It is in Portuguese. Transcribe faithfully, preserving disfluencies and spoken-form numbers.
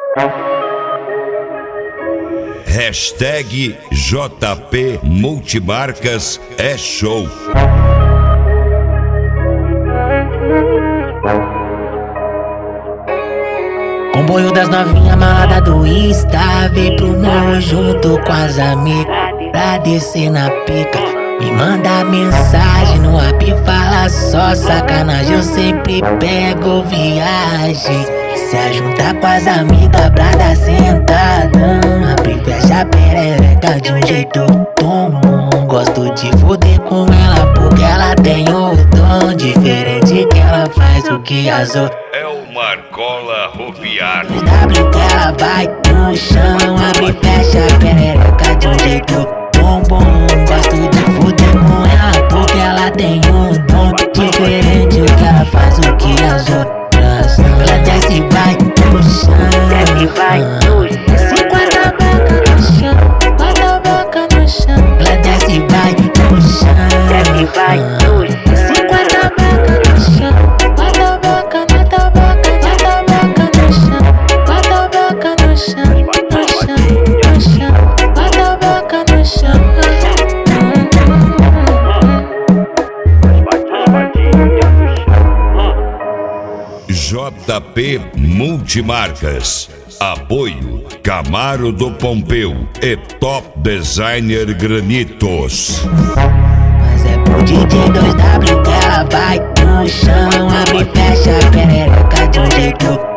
Hashtag J P Multimarcas é show. Comboio das novinha malada do Insta, vem pro morro junto com as amigas pra descer na pica. Me manda mensagem no app, fala só sacanagem, eu sempre pego viagem. Se ajuntar com as amigas pra dar sentadão, abre e fecha a perereca de um jeito comum. Gosto de foder com ela porque ela tem o dom diferente, que ela faz o que as outras. É o Marcola Roviar. O W que ela vai no chão, abre e fecha a perereca de um jeito bombom. Gosto de foder com ela porque ela tem um dom diferente, que ela faz o que as outras. Ela desce e vai no chão, desce e vai no chão, desce com a boca no chão, bota a boca no chão. Ela desce e vai no chão, desce e vai no chão, desce com a boca no chão, bota a boca, bota a boca, bota a boca no chão, bota a boca no chão, no chão, no chão, bota a boca no chão. J P Multimarcas. Apoio Camaro do Pompeu e Top Designer Granitos. Mas é pro D J dois W que ela vai no chão, abre e fecha a perereca de um jeito